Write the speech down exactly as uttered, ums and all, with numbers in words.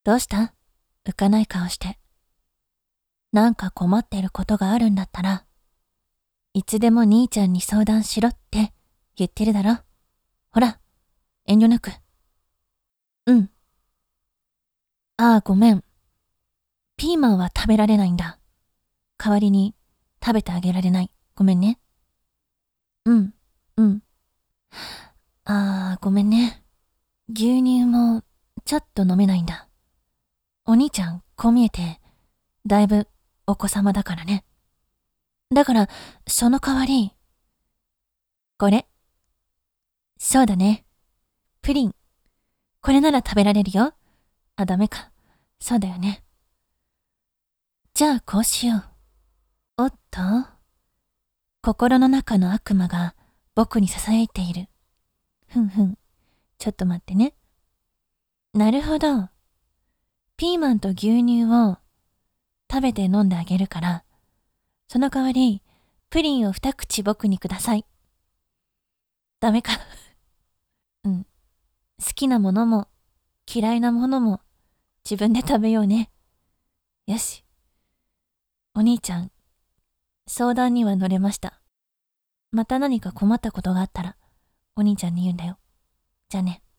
どうした？浮かない顔して。なんか困ってることがあるんだったら、いつでも兄ちゃんに相談しろって言ってるだろ。ほら、遠慮なく。うん。ああ、ごめん。ピーマンは食べられないんだ。代わりに食べてあげられない。ごめんね。うん、うん。ああ、ごめんね。牛乳もちょっと飲めないんだ。お兄ちゃん、こう見えて、だいぶお子様だからね。だから、その代わり、これ。そうだね。プリン。これなら食べられるよ。あ、ダメか。そうだよね。じゃあこうしよう。おっと、心の中の悪魔が僕に囁いている。ふんふん。ちょっと待ってね。なるほど。ピーマンと牛乳を食べて飲んであげるから、その代わり、プリンを二口僕にください。ダメか。うん。好きなものも嫌いなものも自分で食べようね。よし。お兄ちゃん、相談には乗れました。また何か困ったことがあったら、お兄ちゃんに言うんだよ。じゃあね。